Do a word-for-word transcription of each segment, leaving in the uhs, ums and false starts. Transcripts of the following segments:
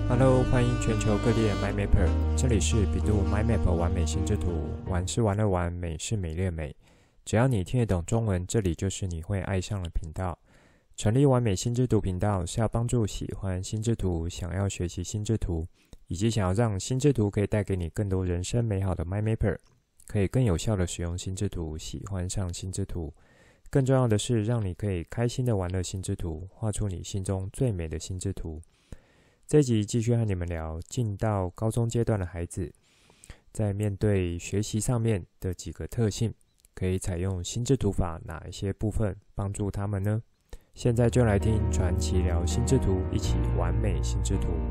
Hello， 欢迎全球各地的 MyMapper， 这里是比度 MyMap 完美心智图，玩是玩乐玩，美是美丽的美。只要你听得懂中文，这里就是你会爱上的频道。成立完美心智图频道是要帮助喜欢心智图、想要学习心智图，以及想要让心智图可以带给你更多人生美好的 MyMapper， 可以更有效的使用心智图，喜欢上心智图。更重要的是，让你可以开心的玩乐心智图，画出你心中最美的心智图。这一集继续和你们聊进到高中阶段的孩子，在面对学习上面的几个特性，可以采用心智图法哪一些部分帮助他们呢？现在就来听传奇聊心智图，一起完美心智图。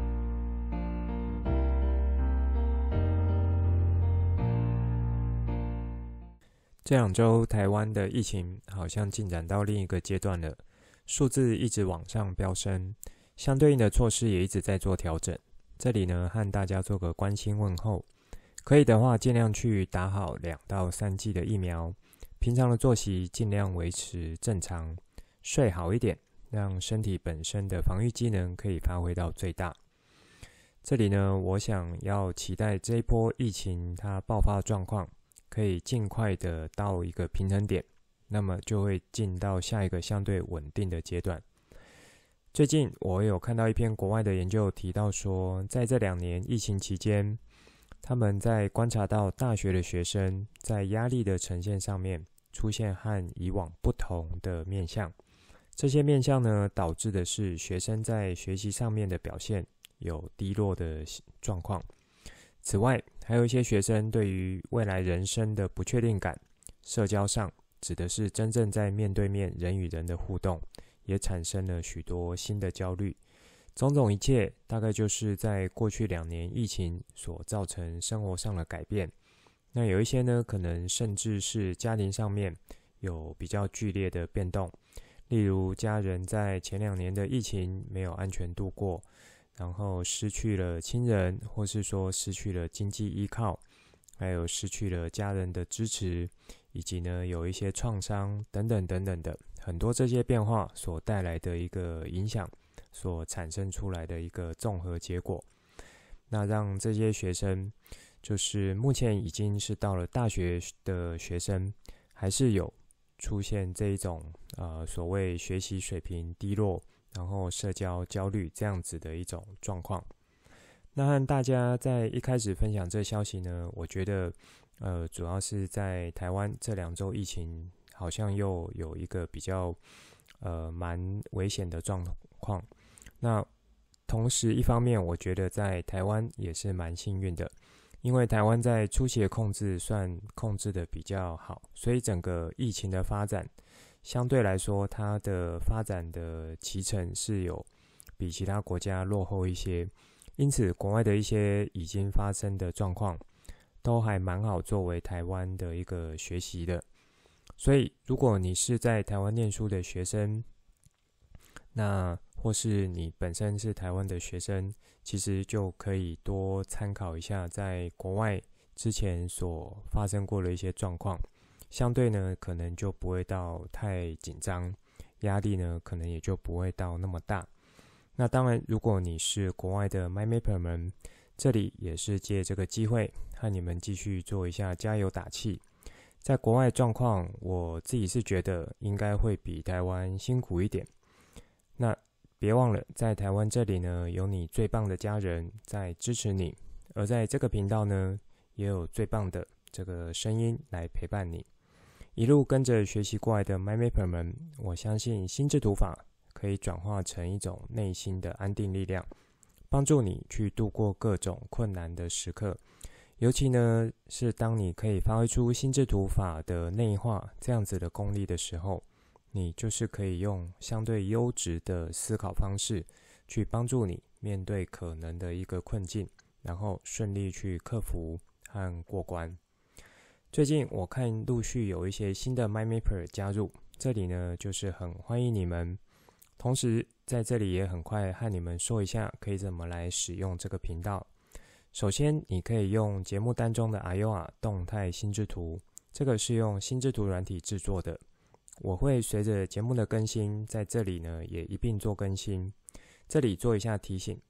这两周台湾的疫情好像进展到另一个阶段了，数字一直往上飙升，相对应的措施也一直在做调整。这里呢，和大家做个关心问候，可以的话尽量去打好两到三剂的疫苗，平常的作息尽量维持正常，睡好一点，让身体本身的防御机能可以发挥到最大。这里呢，我想要期待这一波疫情它爆发的状况可以尽快的到一个平衡点，那么就会进到下一个相对稳定的阶段。最近我有看到一篇国外的研究提到说，在这两年疫情期间，他们在观察到大学的学生在压力的呈现上面出现和以往不同的面向。这些面向呢，导致的是学生在学习上面的表现有低落的状况。此外，还有一些学生对于未来人生的不确定感，社交上指的是真正在面对面人与人的互动，也产生了许多新的焦虑。种种一切大概就是在过去两年疫情所造成生活上的改变。那有一些呢，可能甚至是家庭上面有比较剧烈的变动，例如家人在前两年的疫情没有安全度过，然后失去了亲人，或是说失去了经济依靠，还有失去了家人的支持，以及呢有一些创伤等等等等的很多这些变化所带来的一个影响，所产生出来的一个综合结果。那让这些学生，就是目前已经是到了大学的学生，还是有出现这一种呃所谓学习水平低落，然后社交焦虑这样子的一种状况。那和大家在一开始分享这消息呢，我觉得呃主要是在台湾这两周疫情好像又有一个比较呃蛮危险的状况。那同时一方面我觉得在台湾也是蛮幸运的，因为台湾在初期的控制算控制的比较好，所以整个疫情的发展相对来说它的发展的期程是有比其他国家落后一些，因此国外的一些已经发生的状况都还蛮好作为台湾的一个学习的。所以如果你是在台湾念书的学生，那或是你本身是台湾的学生，其实就可以多参考一下在国外之前所发生过的一些状况，相对呢可能就不会到太紧张，压力呢可能也就不会到那么大。那当然如果你是国外的 MyMapper 们，这里也是借这个机会和你们继续做一下加油打气。在国外状况，我自己是觉得应该会比台湾辛苦一点。那别忘了，在台湾这里呢，有你最棒的家人在支持你，而在这个频道呢，也有最棒的这个声音来陪伴你。一路跟着学习过来的 MyMapper 们，我相信心智图法可以转化成一种内心的安定力量，帮助你去度过各种困难的时刻。尤其呢，是当你可以发挥出心智图法的内化这样子的功力的时候，你就是可以用相对优质的思考方式去帮助你面对可能的一个困境，然后顺利去克服和过关。最近我看陆续有一些新的 MyMapper 加入，这里呢就是很欢迎你们。同时在这里也很快和你们说一下可以怎么来使用这个频道。首先你可以用节目单中的 I O R 动态心智图，这个是用心智图软体制作的，我会随着节目的更新在这里呢也一并做更新。这里做一下提醒，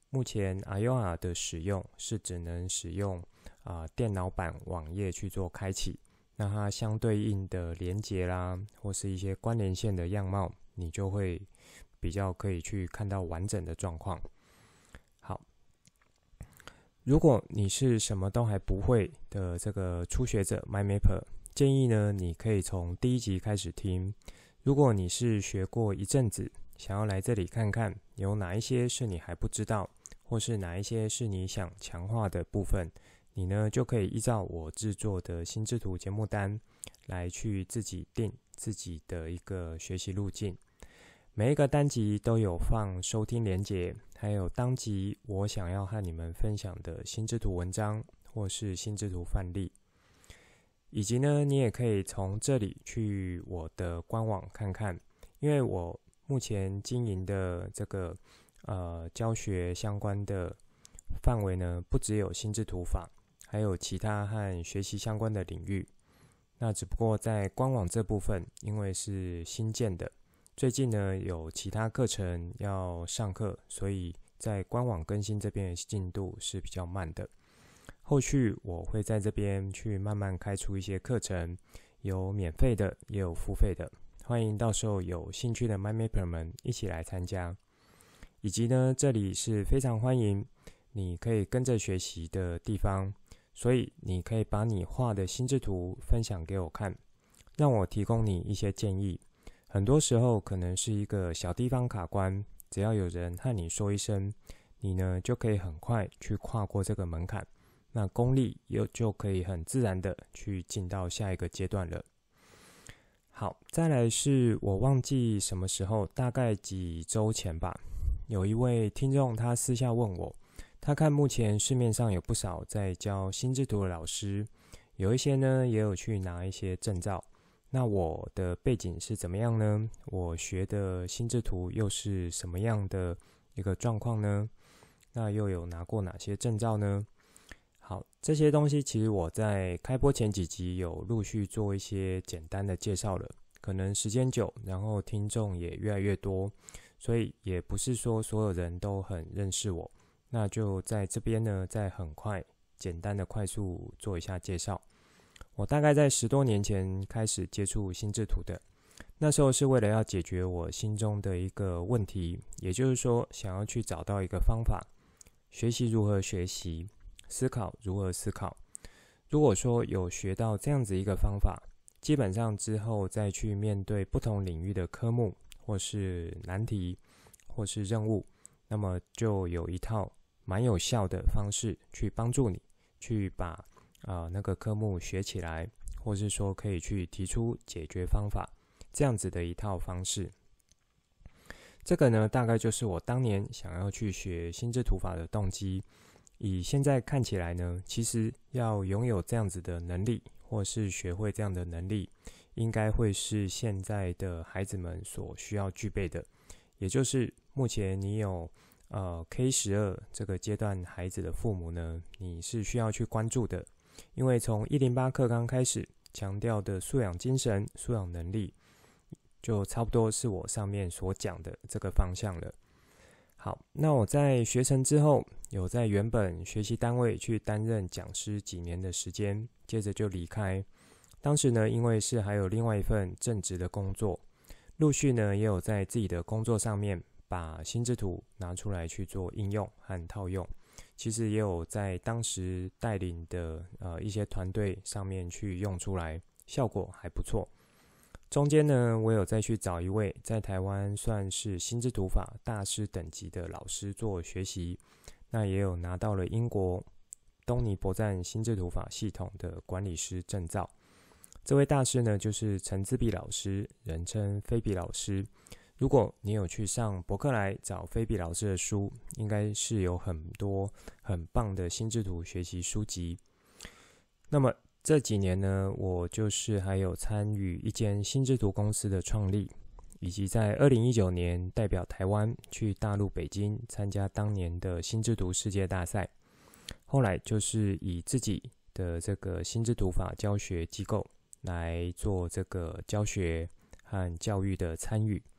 目前 I O R 的使用是只能使用啊、呃、电脑版网页去做开启，那它相对应的连结啦，或是一些关联线的样貌，你就会比较可以去看到完整的状况。好，如果你是什么都还不会的这个初学者 MyMapper， 建议呢你可以从第一集开始听。如果你是学过一阵子，想要来这里看看有哪一些是你还不知道，或是哪一些是你想强化的部分，你呢就可以依照我制作的心智图节目单来去自己定自己的一个学习路径。每一个单集都有放收听连结，还有当集我想要和你们分享的心智图文章或是心智图范例，以及呢你也可以从这里去我的官网看看，因为我目前经营的这个呃教学相关的范围呢，不只有心智图法，还有其他和学习相关的领域。那只不过在官网这部分，因为是新建的，最近呢有其他课程要上课，所以在官网更新这边的进度是比较慢的。后续我会在这边去慢慢开出一些课程，有免费的，也有付费的。欢迎到时候有兴趣的 MyMapper 们一起来参加，以及呢，这里是非常欢迎你可以跟着学习的地方，所以你可以把你画的心智图分享给我看，让我提供你一些建议。很多时候可能是一个小地方卡关，只要有人和你说一声，你呢就可以很快去跨过这个门槛，那功力又就可以很自然的去进到下一个阶段了。好，再来是我忘记什么时候，大概几周前吧，有一位听众他私下问我，他看目前市面上有不少在教心智图的老师，有一些呢也有去拿一些证照，那我的背景是怎么样呢？我学的心智图又是什么样的一个状况呢？那又有拿过哪些证照呢？好，这些东西其实我在开播前几集有陆续做一些简单的介绍了，可能时间久，然后听众也越来越多，所以也不是说所有人都很认识我，那就在这边呢再很快简单的快速做一下介绍。我大概在十多年前开始接触心智图的，那时候是为了要解决我心中的一个问题，也就是说想要去找到一个方法，学习如何学习，思考如何思考。如果说有学到这样子一个方法，基本上之后再去面对不同领域的科目或是难题或是任务，那么就有一套蛮有效的方式去帮助你去把、呃、那个科目学起来，或是说可以去提出解决方法，这样子的一套方式。这个呢大概就是我当年想要去学心智图法的动机。以现在看起来呢，其实要拥有这样子的能力，或是学会这样的能力，应该会是现在的孩子们所需要具备的。也就是目前你有呃 K 十二 这个阶段孩子的父母呢，你是需要去关注的。因为从一零八课纲开始强调的素养精神、素养能力，就差不多是我上面所讲的这个方向了。好，那我在学成之后，有在原本学习单位去担任讲师几年的时间，接着就离开。当时呢，因为是还有另外一份正职的工作，陆续呢也有在自己的工作上面把心智图拿出来去做应用和套用。其实也有在当时带领的呃一些团队上面去用出来，效果还不错。中间呢，我有再去找一位在台湾算是心智图法大师等级的老师做学习，那也有拿到了英国东尼伯赞心智图法系统的管理师证照。这位大师呢，就是陈自弼老师，人称菲比老师。如果你有去上博客来找菲比老师的书，应该是有很多很棒的心智图学习书籍。那么这几年呢，我就是还有参与一间心智图公司的创立，以及在二零一九年代表台湾去大陆北京参加当年的心智图世界大赛。后来就是以自己的这个心智图法教学机构来做这个教学和教育的参与。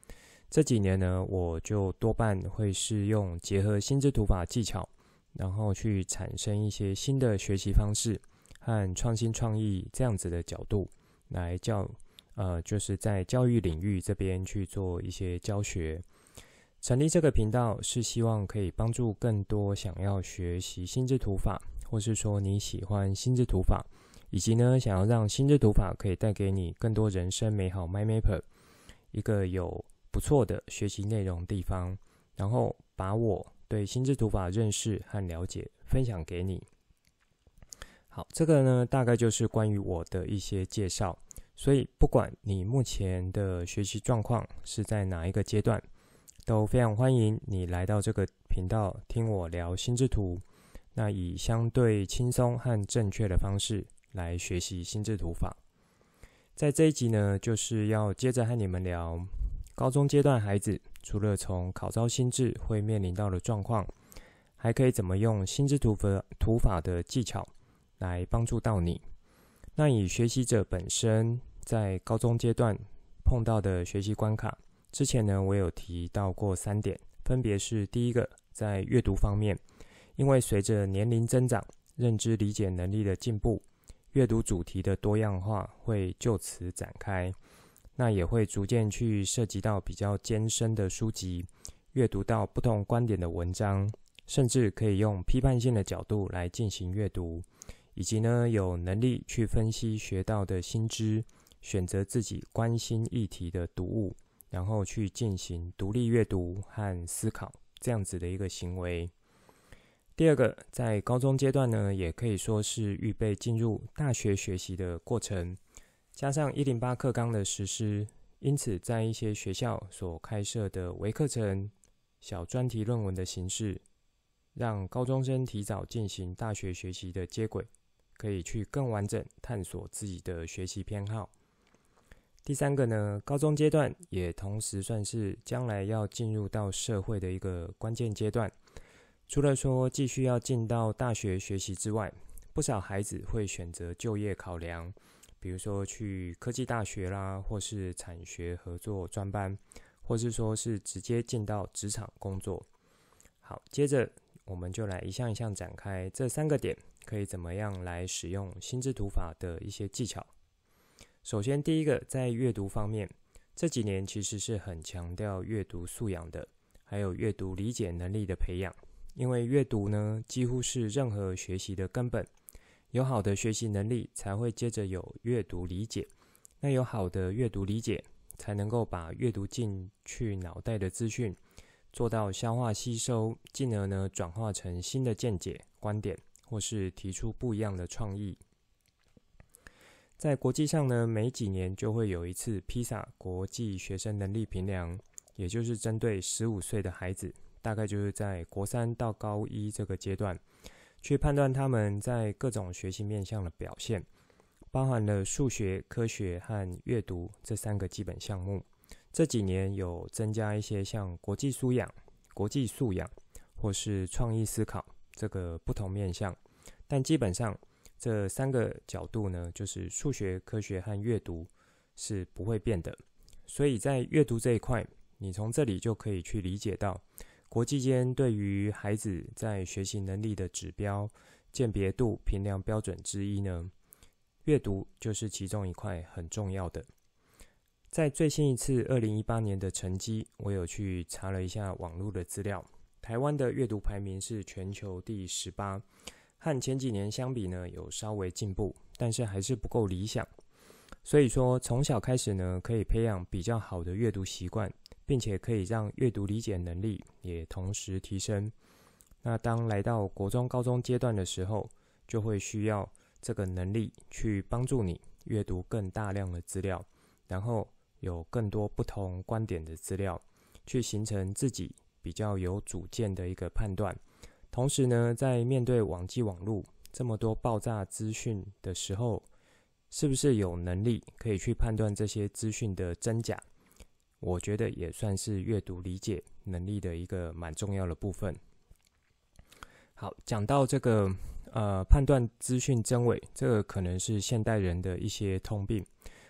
这几年呢，我就多半会是用结合心智图法技巧，然后去产生一些新的学习方式和创新创意这样子的角度来教，呃，就是在教育领域这边去做一些教学。成立这个频道是希望可以帮助更多想要学习心智图法，或是说你喜欢心智图法，以及呢想要让心智图法可以带给你更多人生美好 MindMapper 一个有不错的学习内容地方，然后把我对心智图法认识和了解分享给你。好，这个呢大概就是关于我的一些介绍，所以不管你目前的学习状况是在哪一个阶段，都非常欢迎你来到这个频道听我聊心智图，那以相对轻松和正确的方式来学习心智图法。在这一集呢，就是要接着和你们聊高中阶段孩子除了从考照心智会面临到的状况，还可以怎么用心智图法图法的技巧来帮助到你。那以学习者本身在高中阶段碰到的学习关卡，之前呢我有提到过三点，分别是第一个，在阅读方面，因为随着年龄增长，认知理解能力的进步，阅读主题的多样化会就此展开，那也会逐渐去涉及到比较艰深的书籍，阅读到不同观点的文章，甚至可以用批判性的角度来进行阅读，以及呢有能力去分析学到的新知，选择自己关心议题的读物，然后去进行独立阅读和思考，这样子的一个行为。第二个，在高中阶段呢，也可以说是预备进入大学学习的过程，加上一零八课纲的实施，因此在一些学校所开设的微课程、小专题论文的形式，让高中生提早进行大学学习的接轨，可以去更完整探索自己的学习偏好。第三个呢，高中阶段也同时算是将来要进入到社会的一个关键阶段。除了说继续要进到大学学习之外，不少孩子会选择就业考量，比如说去科技大学啦，或是产学合作专班，或是说是直接进到职场工作。好，接着我们就来一项一项展开这三个点可以怎么样来使用心智图法的一些技巧。首先第一个，在阅读方面，这几年其实是很强调阅读素养的，还有阅读理解能力的培养。因为阅读呢，几乎是任何学习的根本，有好的学习能力才会接着有阅读理解，那有好的阅读理解才能够把阅读进去脑袋的资讯做到消化吸收，进而呢转化成新的见解观点，或是提出不一样的创意。在国际上呢，每几年就会有一次 P I S A 国际学生能力评量，也就是针对十五岁的孩子，大概就是在国三到高一这个阶段，去判断他们在各种学习面向的表现，包含了数学、科学和阅读这三个基本项目。这几年有增加一些像国际素养、国际素养或是创意思考这个不同面向，但基本上这三个角度呢，就是数学、科学和阅读是不会变的。所以在阅读这一块，你从这里就可以去理解到国际间对于孩子在学习能力的指标鉴别度评量标准之一呢，阅读就是其中一块很重要的。在最新一次二零一八年的成绩，我有去查了一下网络的资料，台湾的阅读排名是全球第十八，和前几年相比呢有稍微进步，但是还是不够理想。所以说从小开始呢，可以培养比较好的阅读习惯，并且可以让阅读理解能力也同时提升。那当来到国中、高中阶段的时候，就会需要这个能力去帮助你阅读更大量的资料，然后有更多不同观点的资料，去形成自己比较有主见的一个判断。同时呢，在面对网际网络这么多爆炸资讯的时候，是不是有能力可以去判断这些资讯的真假？我觉得也算是阅读理解能力的一个蛮重要的部分。好，讲到这个呃判断资讯真伪，这个可能是现代人的一些通病。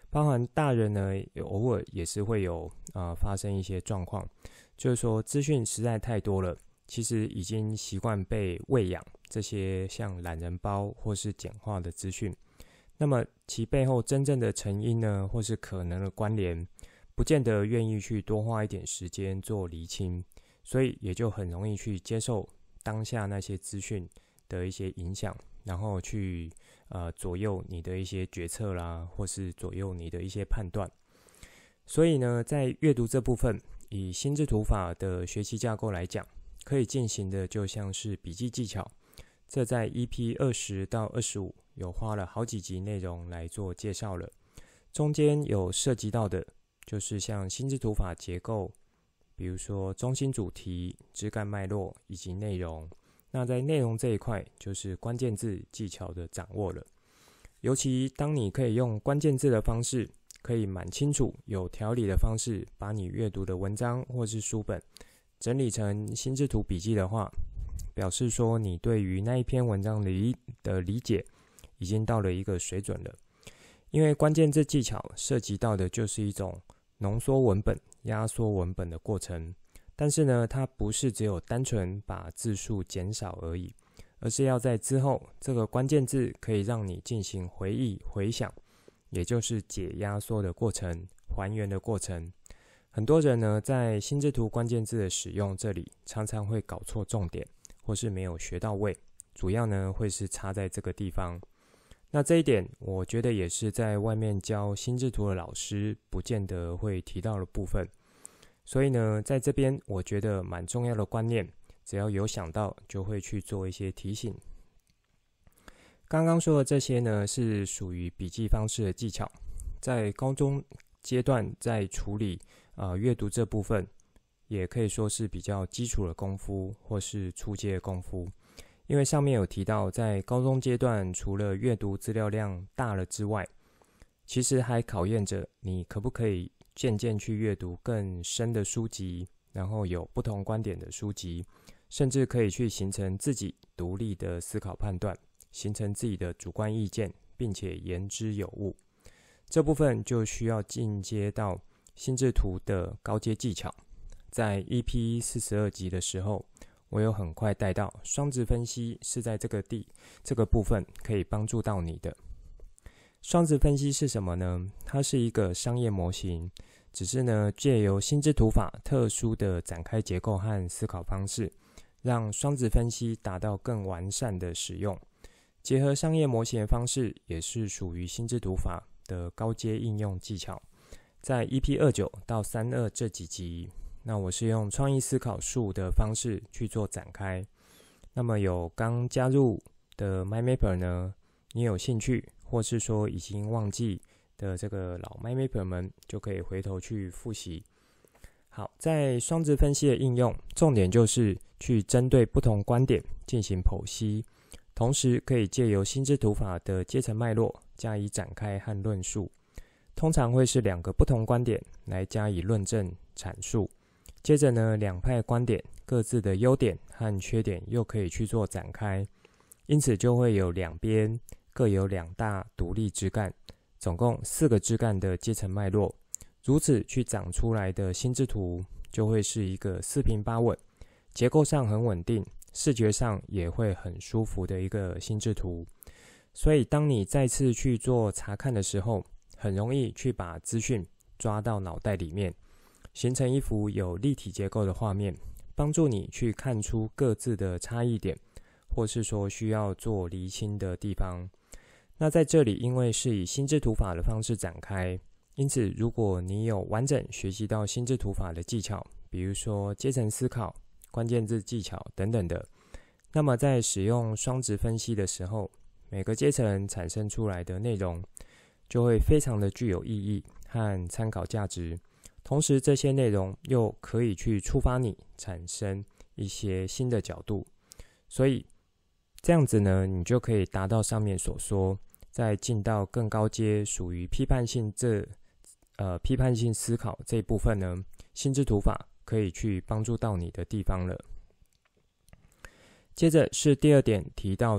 包含大人呢，偶尔也是会有呃发生一些状况，就是说资讯实在太多了，其实已经习惯被喂养这些像懒人包或是简化的资讯，那么其背后真正的成因呢，或是可能的关联，不见得愿意去多花一点时间做厘清，所以也就很容易去接受当下那些资讯的一些影响，然后去呃左右你的一些决策啦，或是左右你的一些判断。所以呢，在阅读这部分，以心智图法的学习架构来讲，可以进行的就像是笔记技巧，这在 E P 二十到二十五有花了好几集内容来做介绍了。中间有涉及到的就是像心智图法结构，比如说中心主题、枝干脉络以及内容。那在内容这一块，就是关键字技巧的掌握了。尤其当你可以用关键字的方式，可以蛮清楚、有条理的方式，把你阅读的文章或是书本整理成心智图笔记的话，表示说你对于那一篇文章的理解已经到了一个水准了。因为关键字技巧涉及到的就是一种浓缩文本、压缩文本的过程，但是呢，它不是只有单纯把字数减少而已，而是要在之后这个关键字可以让你进行回忆、回想，也就是解压缩的过程、还原的过程。很多人呢，在心智图关键字的使用这里，常常会搞错重点，或是没有学到位，主要呢会是差在这个地方。那这一点，我觉得也是在外面教心智图的老师不见得会提到的部分。所以呢，在这边我觉得蛮重要的观念，只要有想到，就会去做一些提醒。刚刚说的这些呢，是属于笔记方式的技巧，在高中阶段在处理呃阅读这部分，也可以说是比较基础的功夫，或是初阶的功夫。因为上面有提到，在高中阶段，除了阅读资料量大了之外，其实还考验着你可不可以渐渐去阅读更深的书籍，然后有不同观点的书籍，甚至可以去形成自己独立的思考判断，形成自己的主观意见，并且言之有物。这部分就需要进阶到心智图的高阶技巧。在 E P 四十二集的时候，我有很快带到双值分析是在这个地这个部分可以帮助到你的。双值分析是什么呢？它是一个商业模型，只是呢借由心智图法特殊的展开结构和思考方式，让双值分析达到更完善的使用。结合商业模型的方式，也是属于心智图法的高阶应用技巧。在 E P 二十九到三十二这几集，那我是用创意思考术的方式去做展开。那么有刚加入的 MyMapper 呢，你有兴趣，或是说已经忘记的这个老 MyMapper 们，就可以回头去复习。好，在双值分析的应用，重点就是去针对不同观点进行剖析，同时可以借由心智图法的阶层脉络加以展开和论述。通常会是两个不同观点来加以论证阐述。接着呢，两派观点各自的优点和缺点又可以去做展开，因此就会有两边各有两大独立枝干，总共四个枝干的阶层脉络，如此去长出来的心智图就会是一个四平八稳，结构上很稳定，视觉上也会很舒服的一个心智图。所以当你再次去做查看的时候，很容易去把资讯抓到脑袋里面，形成一幅有立体结构的画面，帮助你去看出各自的差异点，或是说需要做厘清的地方。那在这里，因为是以心智图法的方式展开，因此如果你有完整学习到心智图法的技巧，比如说阶层思考、关键字技巧等等的，那么在使用双值分析的时候，每个阶层产生出来的内容就会非常的具有意义和参考价值，同时这些内容又可以去触发你产生一些新的角度，所以这样子呢，你就可以达到上面所说，再进到更高阶属于批判性这呃批判性思考这一部分呢，心智图法可以去帮助到你的地方了。接着是第二点提到的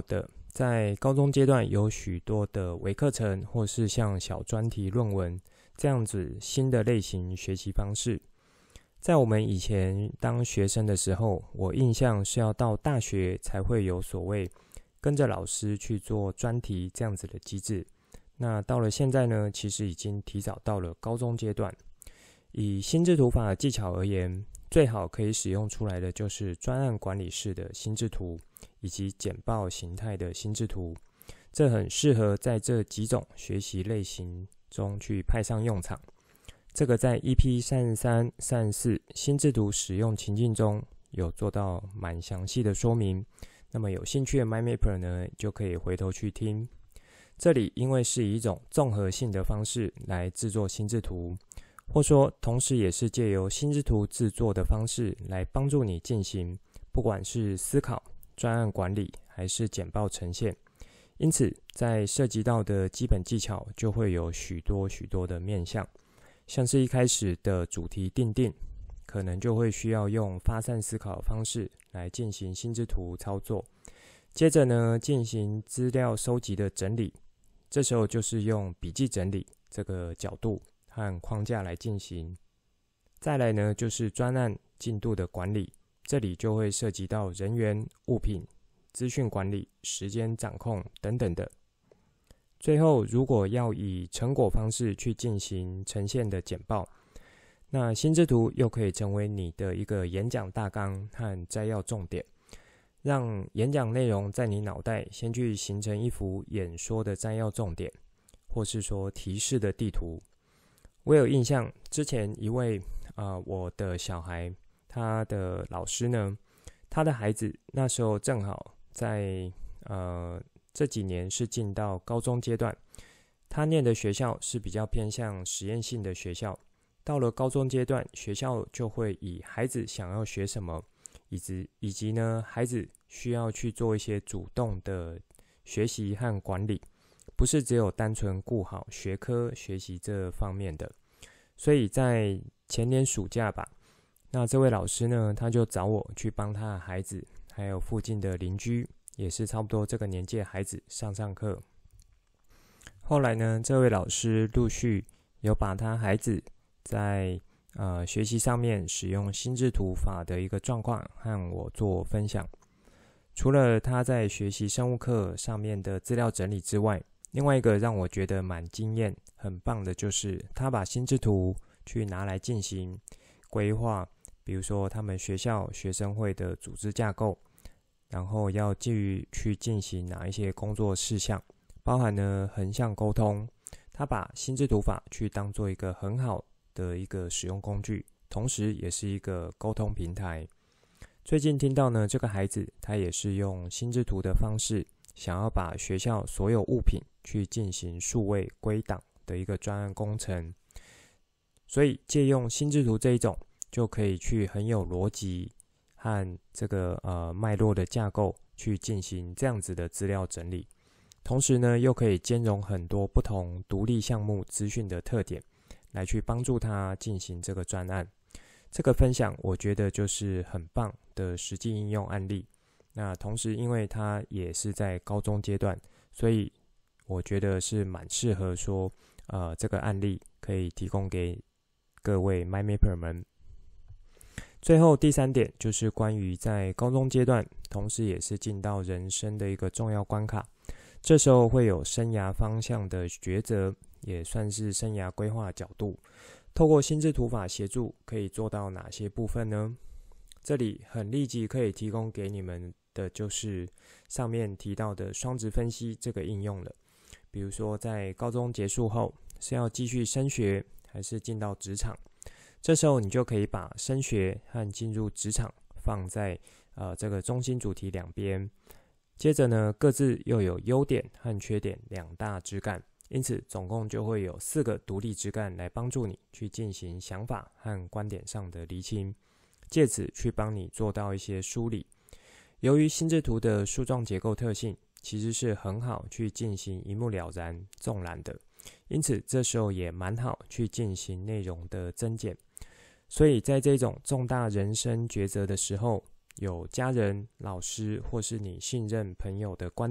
在高中阶段有许多的微课程，或是像小专题论文这样子新的类型学习方式。在我们以前当学生的时候，我印象是要到大学才会有所谓跟着老师去做专题这样子的机制。那到了现在呢，其实已经提早到了高中阶段。以心智图法的技巧而言，最好可以使用出来的就是专案管理式的心智图，以及简报形态的心智图。这很适合在这几种学习类型中去派上用场。这个在 E P 三十三、三十四心智图使用情境中有做到蛮详细的说明。那么有兴趣的 MindMapper 呢，就可以回头去听。这里因为是以一种综合性的方式来制作心智图，或说同时也是借由心智图制作的方式来帮助你进行不管是思考、专案管理还是简报呈现。因此在涉及到的基本技巧就会有许多许多的面向，像是一开始的主题定定，可能就会需要用发散思考的方式来进行心智图操作。接着呢，进行资料收集的整理，这时候就是用笔记整理这个角度和框架来进行。再来呢，就是专案进度的管理，这里就会涉及到人员、物品、资讯管理、时间掌控等等的。最后，如果要以成果方式去进行呈现的简报，那心智图又可以成为你的一个演讲大纲和摘要重点，让演讲内容在你脑袋先去形成一幅演说的摘要重点，或是说提示的地图。我有印象，之前一位呃我的小孩，他的老师呢，他的孩子那时候正好在呃这几年是进到高中阶段，他念的学校是比较偏向实验性的学校。到了高中阶段，学校就会以孩子想要学什么，以及以及呢，孩子需要去做一些主动的学习和管理，不是只有单纯顾好学科学习这方面的。所以在前年暑假吧，那这位老师呢，他就找我去帮他的孩子，还有附近的邻居，也是差不多这个年纪的孩子上上课。后来呢，这位老师陆续有把他孩子在呃学习上面使用心智图法的一个状况和我做分享。除了他在学习生物课上面的资料整理之外，另外一个让我觉得蛮惊艳、很棒的就是他把心智图去拿来进行规划，比如说他们学校学生会的组织架构，然后要基于去进行哪一些工作事项，包含呢横向沟通。他把心智图法去当做一个很好的一个使用工具，同时也是一个沟通平台。最近听到呢，这个孩子他也是用心智图的方式，想要把学校所有物品去进行数位归档的一个专案工程。所以借用心智图这一种，就可以去很有逻辑和这个呃脉络的架构去进行这样子的资料整理，同时呢，又可以兼容很多不同独立项目资讯的特点，来去帮助他进行这个专案。这个分享我觉得就是很棒的实际应用案例。那同时因为他也是在高中阶段，所以我觉得是蛮适合说呃这个案例可以提供给各位 MindMapper 们。最后第三点就是关于在高中阶段，同时也是进到人生的一个重要关卡，这时候会有生涯方向的抉择，也算是生涯规划的角度。透过心智图法协助，可以做到哪些部分呢？这里很立即可以提供给你们的就是上面提到的双值分析这个应用了。比如说在高中结束后是要继续升学还是进到职场，这时候你就可以把升学和进入职场放在呃这个中心主题两边，接着呢各自又有优点和缺点两大枝干，因此总共就会有四个独立枝干来帮助你去进行想法和观点上的厘清，借此去帮你做到一些梳理。由于心智图的树状结构特性其实是很好去进行一目了然纵览的，因此这时候也蛮好去进行内容的增减。所以在这种重大人生抉择的时候，有家人、老师或是你信任朋友的观点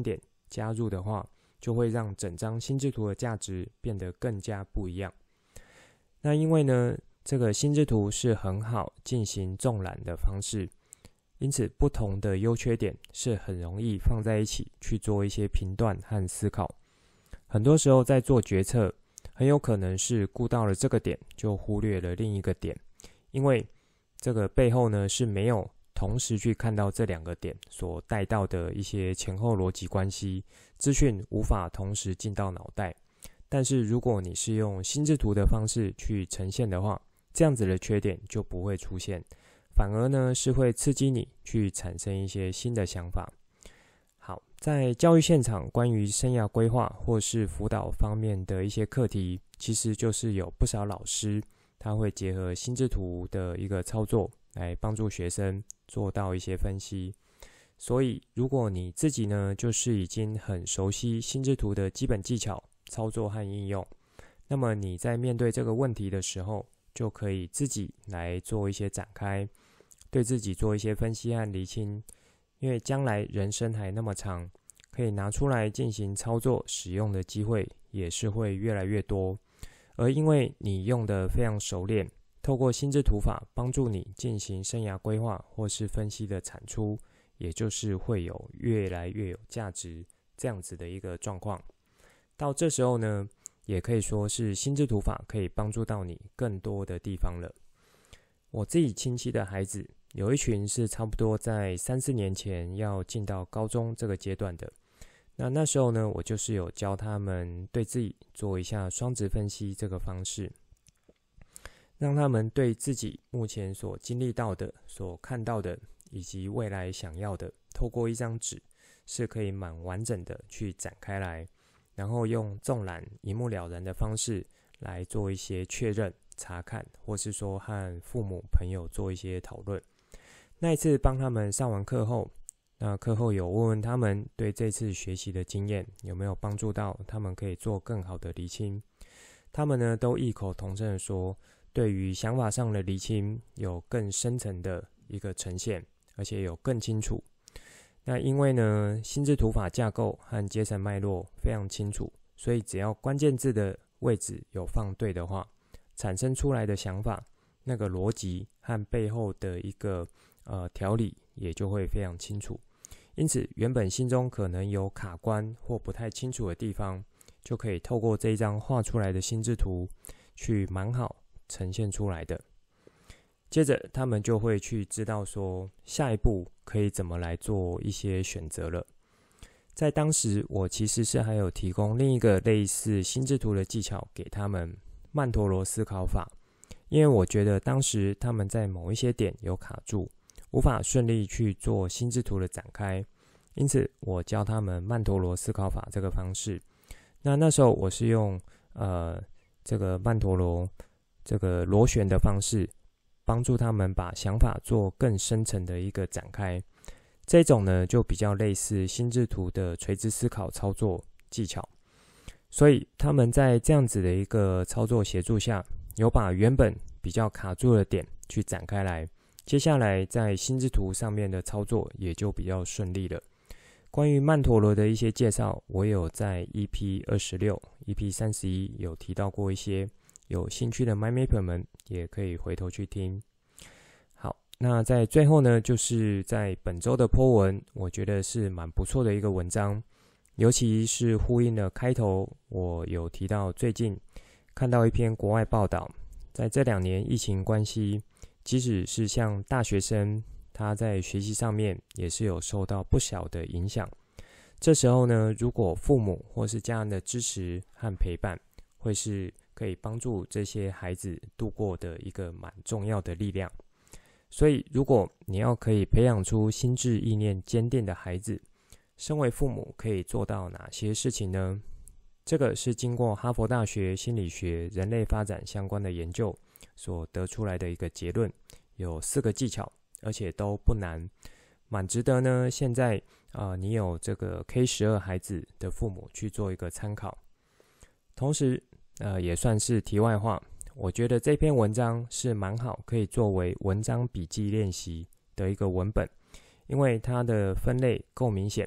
加入的话，就会让整张心智图的价值变得更加不一样。那因为呢，这个心智图是很好进行纵览的方式，因此不同的优缺点是很容易放在一起去做一些评断和思考。很多时候在做决策，很有可能是顾到了这个点，就忽略了另一个点，因为这个背后呢是没有同时去看到这两个点所带到的一些前后逻辑关系，资讯无法同时进到脑袋。但是如果你是用心智图的方式去呈现的话，这样子的缺点就不会出现，反而呢是会刺激你去产生一些新的想法。好，在教育现场关于生涯规划或是辅导方面的一些课题，其实就是有不少老师他会结合心智图的一个操作来帮助学生做到一些分析。所以如果你自己呢就是已经很熟悉心智图的基本技巧、操作和应用，那么你在面对这个问题的时候，就可以自己来做一些展开，对自己做一些分析和厘清。因为将来人生还那么长，可以拿出来进行操作使用的机会也是会越来越多。而因为你用得非常熟练，透过心智图法帮助你进行生涯规划或是分析的产出，也就是会有越来越有价值这样子的一个状况。到这时候呢，也可以说是心智图法可以帮助到你更多的地方了。我自己亲戚的孩子有一群是差不多在三四年前要进到高中这个阶段的，那那时候呢，我就是有教他们对自己做一下双值分析这个方式，让他们对自己目前所经历到的、所看到的以及未来想要的，透过一张纸是可以蛮完整的去展开来，然后用纵览一目了然的方式来做一些确认、查看，或是说和父母朋友做一些讨论。那一次帮他们上完课后，那课后有问问他们对这次学习的经验有没有帮助到他们可以做更好的厘清。他们呢都异口同声的说，对于想法上的厘清有更深层的一个呈现，而且有更清楚。那因为呢心智图法架构和阶层脉络非常清楚，所以只要关键字的位置有放对的话，产生出来的想法那个逻辑和背后的一个呃条理也就会非常清楚。因此原本心中可能有卡关或不太清楚的地方，就可以透过这一张画出来的心智图去蛮好呈现出来的。接着他们就会去知道说下一步可以怎么来做一些选择了。在当时我其实是还有提供另一个类似心智图的技巧给他们，曼陀罗思考法。因为我觉得当时他们在某一些点有卡住，无法顺利去做心智图的展开，因此我教他们曼陀罗思考法这个方式。那那时候我是用呃这个曼陀罗这个螺旋的方式，帮助他们把想法做更深层的一个展开。这种呢就比较类似心智图的垂直思考操作技巧。所以他们在这样子的一个操作协助下，有把原本比较卡住的点去展开来，接下来在心智图上面的操作也就比较顺利了。关于曼陀罗的一些介绍，我有在 E P 二十六、E P 三十一 有提到过一些，有兴趣的 MyMapper 们也可以回头去听。好，那在最后呢，就是在本周的 po 文，我觉得是蛮不错的一个文章，尤其是呼应了开头我有提到最近看到一篇国外报道，在这两年疫情关系，即使是像大学生，他在学习上面也是有受到不小的影响。这时候呢，如果父母或是家人的支持和陪伴，会是可以帮助这些孩子度过的一个蛮重要的力量。所以如果你要可以培养出心智意念坚定的孩子，身为父母可以做到哪些事情呢？这个是经过哈佛大学心理学人类发展相关的研究所得出来的一个结论，有四个技巧，而且都不难，蛮值得呢现在、呃、你有这个 K 十二 孩子的父母去做一个参考。同时、呃、也算是题外话，我觉得这篇文章是蛮好可以作为文章笔记练习的一个文本，因为它的分类够明显，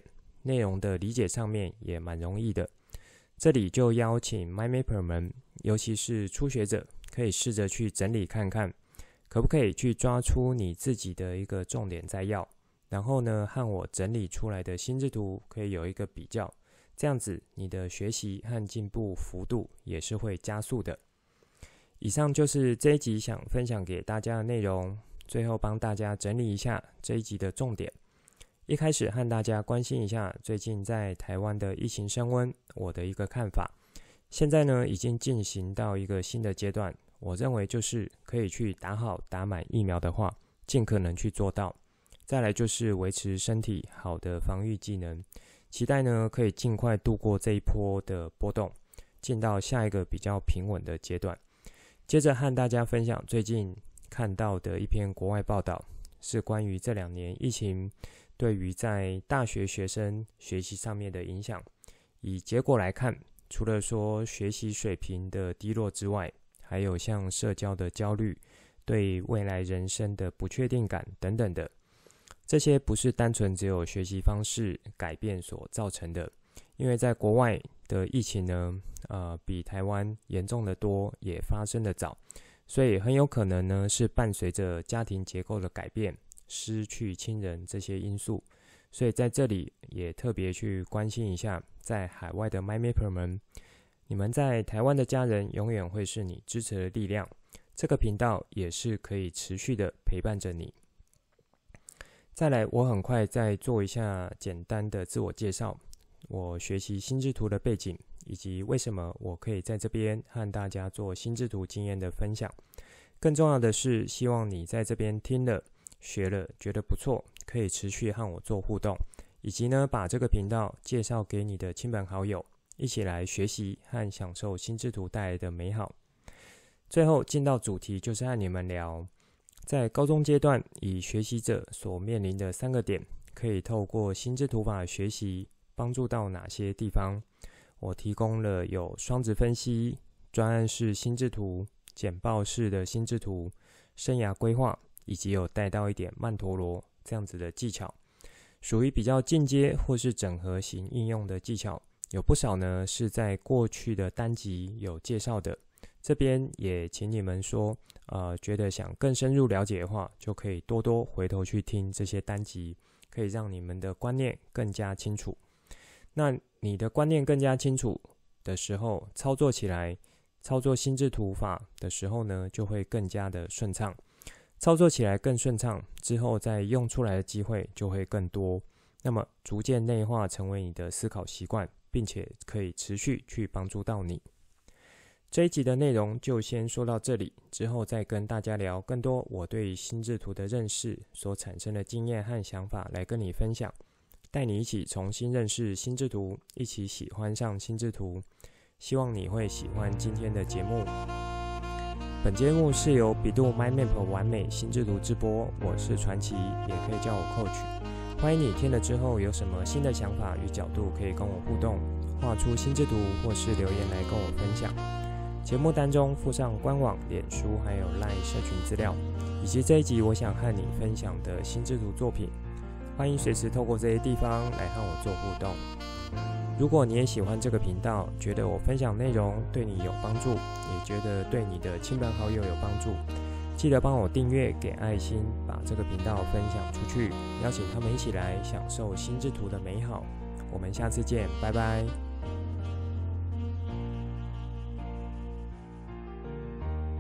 内容的理解上面也蛮容易的。这里就邀请 MindMapper 们，尤其是初学者，可以试着去整理看看，可不可以去抓出你自己的一个重点摘要，然后呢，和我整理出来的心智图可以有一个比较，这样子你的学习和进步幅度也是会加速的。以上就是这一集想分享给大家的内容，最后帮大家整理一下这一集的重点。一开始和大家关心一下最近在台湾的疫情升温，我的一个看法。现在呢，已经进行到一个新的阶段，我认为就是可以去打好打满疫苗的话，尽可能去做到。再来就是维持身体好的防御技能，期待呢可以尽快度过这一波的波动，进到下一个比较平稳的阶段。接着和大家分享最近看到的一篇国外报道，是关于这两年疫情对于在大学学生学习上面的影响。以结果来看，除了说学习水平的低落之外，还有像社交的焦虑、对未来人生的不确定感等等的，这些不是单纯只有学习方式改变所造成的。因为在国外的疫情呢，呃，比台湾严重的多，也发生的早，所以很有可能呢是伴随着家庭结构的改变、失去亲人这些因素。所以在这里也特别去关心一下在海外的 MindMapper 们，你们在台湾的家人永远会是你支持的力量，这个频道也是可以持续的陪伴着你。再来，我很快再做一下简单的自我介绍，我学习心智图的背景，以及为什么我可以在这边和大家做心智图经验的分享。更重要的是，希望你在这边听了学了觉得不错，可以持续和我做互动，以及呢把这个频道介绍给你的亲朋好友，一起来学习和享受心智图带来的美好。最后进到主题，就是和你们聊在高中阶段以学习者所面临的三个点，可以透过心智图法的学习帮助到哪些地方。我提供了有双值分析、专案式心智图、简报式的心智图、生涯规划，以及有带到一点曼陀罗这样子的技巧，属于比较进阶或是整合型应用的技巧，有不少呢是在过去的单集有介绍的。这边也请你们说，呃，觉得想更深入了解的话，就可以多多回头去听这些单集，可以让你们的观念更加清楚。那你的观念更加清楚的时候，操作起来，操作心智图法的时候呢，就会更加的顺畅。操作起来更顺畅之后，再用出来的机会就会更多，那么逐渐内化成为你的思考习惯，并且可以持续去帮助到你。这一集的内容就先说到这里，之后再跟大家聊更多我对心智图的认识所产生的经验和想法来跟你分享，带你一起重新认识心智图，一起喜欢上心智图。希望你会喜欢今天的节目。本节目是由比度 MindMap 完美心智图直播，我是传奇，也可以叫我 Coach。欢迎你听了之后有什么新的想法与角度，可以跟我互动，画出心智图或是留言来跟我分享。节目当中附上官网、脸书还有 LINE 社群资料，以及这一集我想和你分享的心智图作品。欢迎随时透过这些地方来和我做互动。如果你也喜欢这个频道，觉得我分享内容对你有帮助，也觉得对你的亲朋好友有帮助，记得帮我订阅、给爱心，把这个频道分享出去，邀请他们一起来享受心智图的美好。我们下次见，拜拜。